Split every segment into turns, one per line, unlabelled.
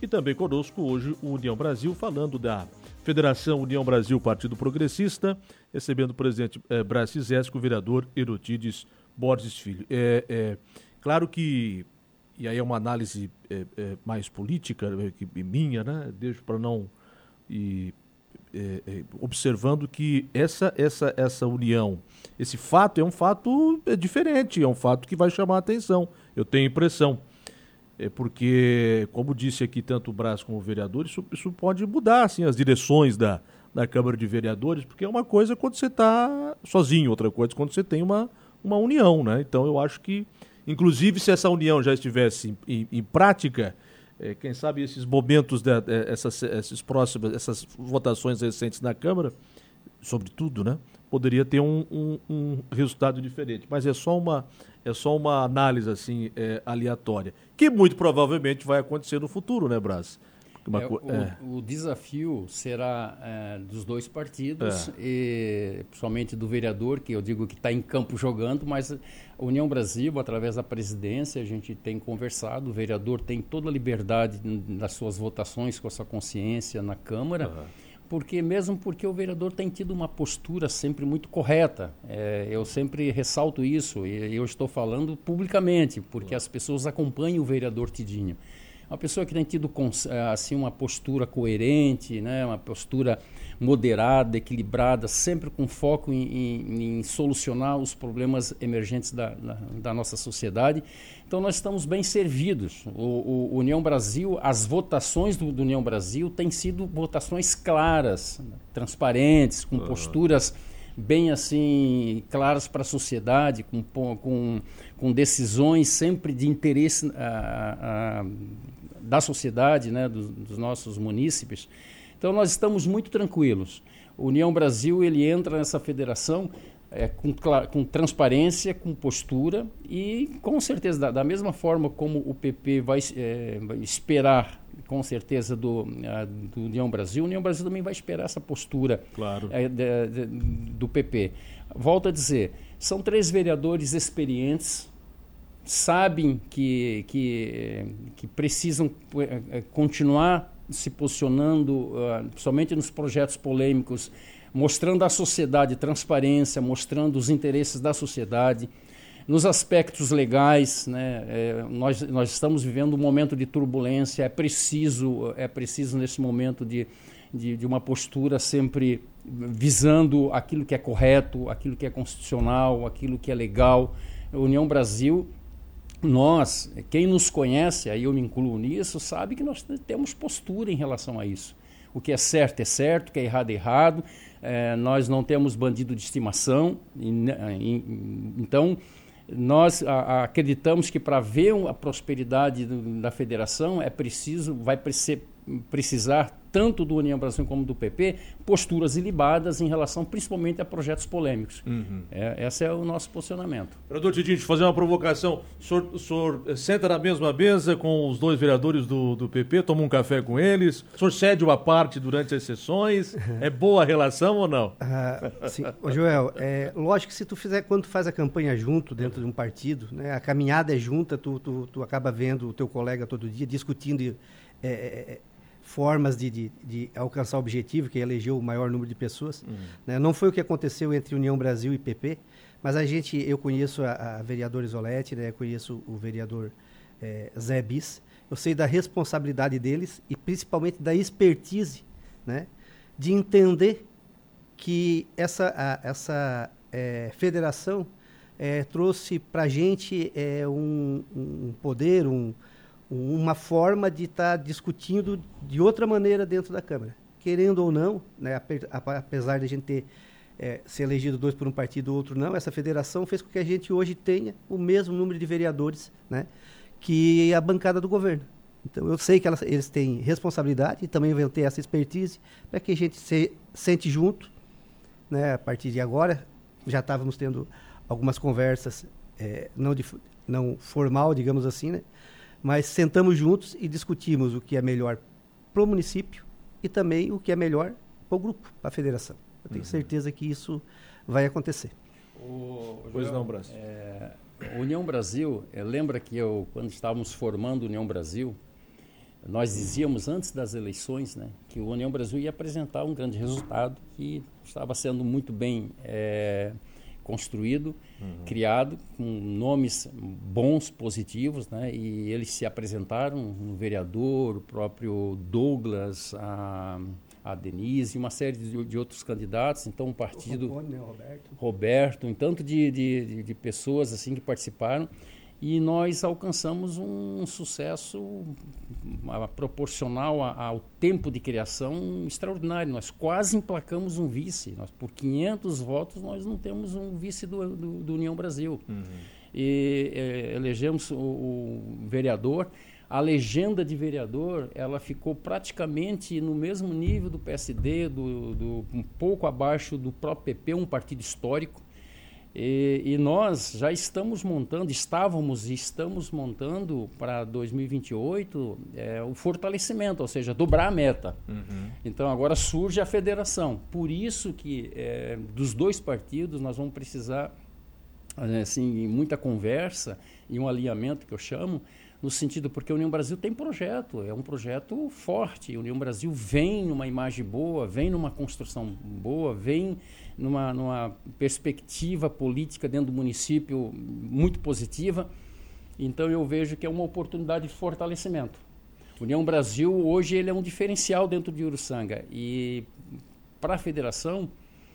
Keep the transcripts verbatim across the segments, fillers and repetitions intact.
E também conosco hoje o União Brasil, falando da Federação União Brasil Partido Progressista, recebendo o presidente é, Brás Cizésco, o vereador Euridides Borges Filho. É, é claro que, e aí é uma análise é, é, mais política, é, que, minha, né? Deixo para não... E, é, é, observando que essa, essa, essa união, esse fato é um fato é, diferente, é um fato que vai chamar a atenção, eu tenho impressão. É porque, como disse aqui tanto o Brás como o vereador, isso, isso pode mudar assim, as direções da, da Câmara de Vereadores, porque é uma coisa quando você está sozinho, outra coisa quando você tem uma, uma união, né? Então eu acho que, inclusive se essa união já estivesse em, em, em prática, é, quem sabe esses momentos, de, de, essas, essas próximas, essas votações recentes na Câmara, sobretudo, né? Poderia ter um, um, um resultado diferente, mas é só uma, é só uma análise assim, é, aleatória, que muito provavelmente vai acontecer no futuro, né, Brás? Uma,
é, o,
é.
o desafio será é, dos dois partidos, é. e principalmente do vereador, que eu digo que está em campo jogando, mas a União Brasil, através da presidência, a gente tem conversado, o vereador tem toda a liberdade nas suas votações, com a sua consciência na Câmara, uhum. Porque, mesmo porque o vereador tem tido uma postura sempre muito correta. É, eu sempre ressalto isso, e eu estou falando publicamente, porque as pessoas acompanham o vereador Tidinho. Uma pessoa que tem tido assim, uma postura coerente, né, uma postura moderada, equilibrada, sempre com foco em, em, em solucionar os problemas emergentes da, da, da nossa sociedade. Então nós estamos bem servidos. O, o União Brasil, as votações do, do União Brasil têm sido votações claras, transparentes, com uhum. posturas bem assim claras para a sociedade, com, com, com decisões sempre de interesse a, a, da sociedade, né, dos, dos nossos munícipes. Então nós estamos muito tranquilos. O União Brasil ele entra nessa federação é, com, com transparência, com postura e com certeza da, da mesma forma como o P P vai, é, vai esperar com certeza do, a, do União Brasil, o União Brasil também vai esperar essa postura
claro.
é, de, de, do P P. Volto a dizer, são três vereadores experientes, sabem que, que, que precisam é, continuar se posicionando, uh, somente nos projetos polêmicos, mostrando à sociedade transparência, mostrando os interesses da sociedade. Nos aspectos legais, né, é, nós, nós estamos vivendo um momento de turbulência, é preciso, é preciso nesse momento de, de, de uma postura sempre visando aquilo que é correto, aquilo que é constitucional, aquilo que é legal. A União Brasil, nós, quem nos conhece, aí eu me incluo nisso, sabe que nós temos postura em relação a isso. O que é certo é certo, o que é errado é errado, é, nós não temos bandido de estimação, e, e, então nós a, a, acreditamos que para ver a prosperidade do, da federação é preciso, vai preci, precisar tanto do União Brasil como do P P, posturas ilibadas em relação principalmente a projetos polêmicos. Uhum. É, esse é o nosso posicionamento.
Vereador Tidinho, deixa eu fazer uma provocação. O senhor, o senhor senta na mesma mesa com os dois vereadores do, do P P, toma um café com eles, o senhor cede uma parte durante as sessões, é boa a relação ou não?
Ah, sim. Ô, Joel, é, lógico que se tu fizer, quando tu faz a campanha junto dentro de um partido, né, a caminhada é junta, tu, tu, tu acaba vendo o teu colega todo dia, discutindo é, é, formas de, de, de alcançar o objetivo, que é eleger o maior número de pessoas. Uhum. Né? Não foi o que aconteceu entre União Brasil e P P, mas a gente, eu conheço a, a vereadora Isolete, né? Conheço o vereador é, Zé Bis, eu sei da responsabilidade deles e principalmente da expertise, né? De entender que essa, a, essa é, federação é, trouxe para a gente é, um, um poder, um uma forma de estar tá discutindo de outra maneira dentro da Câmara. Querendo ou não, né, apesar de a gente ter é, se elegido dois por um partido ou outro não, essa federação fez com que a gente hoje tenha o mesmo número de vereadores, né, que a bancada do governo. Então eu sei que elas, eles têm responsabilidade e também vão ter essa expertise para que a gente se sente junto, né, a partir de agora. Já estávamos tendo algumas conversas é, não, de, não formal, digamos assim, né? Mas sentamos juntos e discutimos o que é melhor para o município e também o que é melhor para o grupo, para a federação. Eu tenho uhum. certeza que isso vai acontecer.
O,
pois não, Brás.
É, União Brasil, é, lembra que eu, quando estávamos formando União Brasil, Nós dizíamos antes das eleições, né, que o União Brasil ia apresentar um grande resultado que estava sendo muito bem é, construído, uhum. criado, com nomes bons, positivos, né, e eles se apresentaram, um vereador, o próprio Douglas, a, a Denise, uma série de, de outros candidatos, então um partido...
O Rony, né, o Roberto.
Roberto, um tanto de, de, de, de pessoas assim que participaram, e nós alcançamos um sucesso uh, proporcional a, ao tempo de criação extraordinário. Nós quase emplacamos um vice. Nós, por quinhentos votos, nós não temos um vice do, do, do União Brasil. Uhum. E eh, elegemos o, o vereador. A legenda de vereador, ela ficou praticamente no mesmo nível do P S D, do, do, um pouco abaixo do próprio P P, um partido histórico. E, e nós já estamos montando, estávamos e estamos montando para dois mil e vinte e oito é, o fortalecimento, ou seja, dobrar a meta. Uhum. Então agora surge a federação. Por isso que é, dos dois partidos nós vamos precisar assim, muita conversa e um alinhamento que eu chamo, no sentido, porque a União Brasil tem projeto, é um projeto forte. A União Brasil vem numa imagem boa, vem numa construção boa, vem numa, numa perspectiva política dentro do município muito positiva. Então eu vejo que é uma oportunidade de fortalecimento. A União Brasil hoje ele é um diferencial dentro de Uruçanga e para a federação,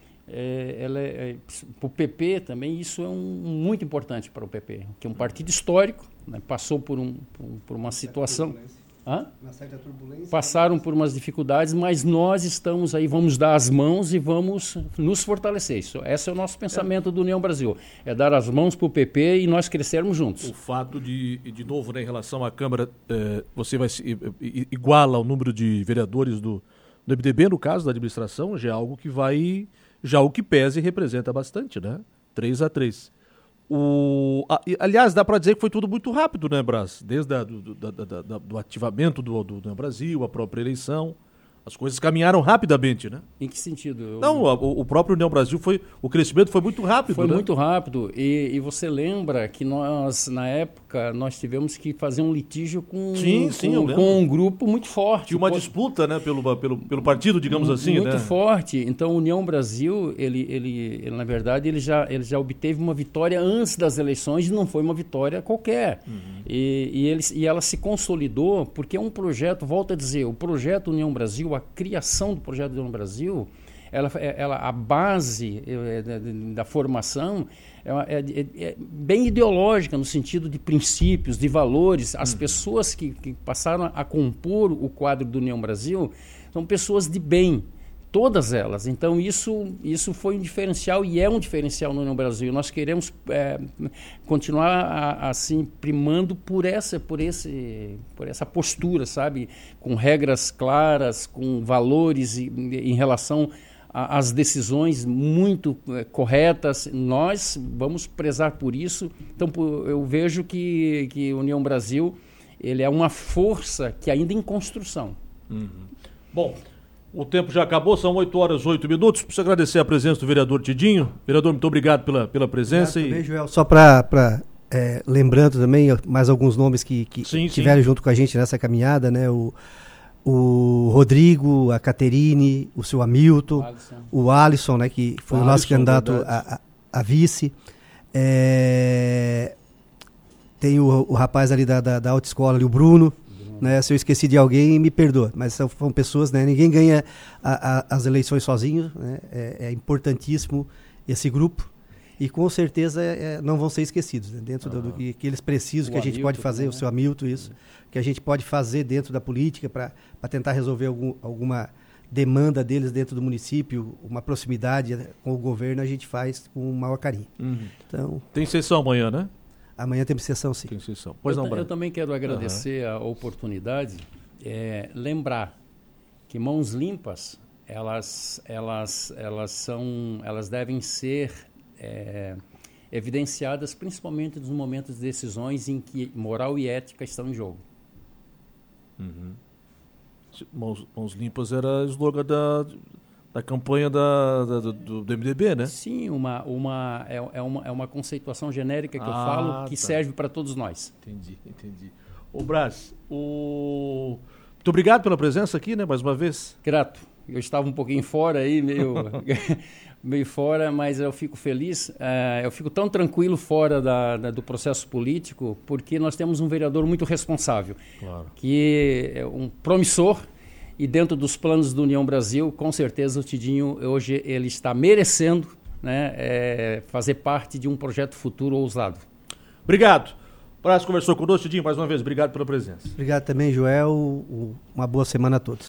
é, ela é, é, para o P P também isso é um, muito importante para o P P, que é um partido histórico, né, passou por, um, por, por uma situação... Hã? Uma certa turbulência. Passaram por umas dificuldades, mas nós estamos aí, vamos dar as mãos e vamos nos fortalecer. Isso, esse é o nosso pensamento é. do União Brasil. É dar as mãos para o P P e nós crescermos juntos.
O fato de, de novo, né, em relação à Câmara, é, você vai se, iguala o número de vereadores do, do M D B, no caso da administração, já é algo que vai, já o que pesa e representa bastante, né? três a três. O, a, aliás, dá para dizer que foi tudo muito rápido, né, Brás? Desde a, do, da, da, da, do ativamento do, do, do Brasil, a própria eleição, as coisas caminharam rapidamente, né?
Em que sentido? Eu...
Não, o, o próprio União Brasil, foi, o crescimento foi muito rápido,
Foi
né?
muito rápido e, e você lembra que nós, na época, nós tivemos que fazer um litígio com,
sim, sim,
com, com um grupo muito forte.
Tinha uma Pô, disputa, né, pelo, pelo, pelo partido, digamos assim,
muito
né?
Muito forte. Então, a União Brasil, ele, ele, ele, na verdade, ele já, ele já obteve uma vitória antes das eleições e não foi uma vitória qualquer. Uhum. E, e, ele, e ela se consolidou porque é um projeto, volto a dizer, o projeto União Brasil, a criação do projeto União Brasil, ela, ela, a base é, da, da formação é, é, é bem ideológica, no sentido de princípios, de valores. As uhum. pessoas que, que passaram a compor o quadro do União Brasil são pessoas de bem, todas elas. Então isso, isso foi um diferencial e é um diferencial no União Brasil. Nós queremos é, continuar a, assim primando por essa, por, esse, por essa postura, sabe? Com regras claras, com valores em, em relação às decisões muito é, corretas. Nós vamos prezar por isso. Então eu vejo que, que a União Brasil ele é uma força que ainda em construção.
Uhum. Bom, o tempo já acabou, são oito horas e oito minutos. Preciso agradecer a presença do vereador Tidinho. Vereador, muito obrigado pela, pela presença.
Obrigado, e... também, Joel. Só para, é, lembrando também, mais alguns nomes que, que sim, estiveram sim. junto com a gente nessa caminhada, né? O, o Rodrigo, a Caterine, o seu Hamilton, o Alisson, o Alisson, né? Que foi o, o nosso Alisson, candidato a, a, a vice. É, tem o, o rapaz ali da, da, da autoescola, ali, o Bruno. Né, se eu esqueci de alguém, me perdoa, mas são, são pessoas, né, ninguém ganha a, a, as eleições sozinho, né, é, é importantíssimo esse grupo e com certeza é, não vão ser esquecidos, né, dentro ah, do, do que, que eles precisam, o que a gente Hamilton, pode fazer, né? O seu Hamilton, isso, que a gente pode fazer dentro da política para tentar resolver algum, alguma demanda deles dentro do município, uma proximidade com o governo, a gente faz com o maior carinho. Uhum. Então,
tem sessão amanhã, né?
Amanhã tem sessão, sim.
Tem sessão. Pois
eu,
não,
eu também quero agradecer uhum. a oportunidade, é, lembrar que mãos limpas, elas, elas, elas, são, elas devem ser é, evidenciadas principalmente nos momentos de decisões em que moral e ética estão em jogo.
Uhum. Mãos, mãos limpas era o slogan da... da campanha da, da, do, do M D B, né?
Sim, uma, uma, é, é, uma, é uma conceituação genérica que ah, eu falo que tá. serve para todos nós.
Entendi, entendi. O Brás, o... muito obrigado pela presença aqui, né, mais uma vez.
Grato. Eu estava um pouquinho fora aí, meio, meio fora, mas eu fico feliz. Uh, eu fico tão tranquilo fora da, da, do processo político, porque nós temos um vereador muito responsável, claro. Que é um promissor, e dentro dos planos do União Brasil, com certeza o Tidinho hoje ele está merecendo, né, é, fazer parte de um projeto futuro ousado.
Obrigado. Brás conversou conosco, Tidinho, mais uma vez. Obrigado pela presença.
Obrigado também, Joel. Uma boa semana a todos.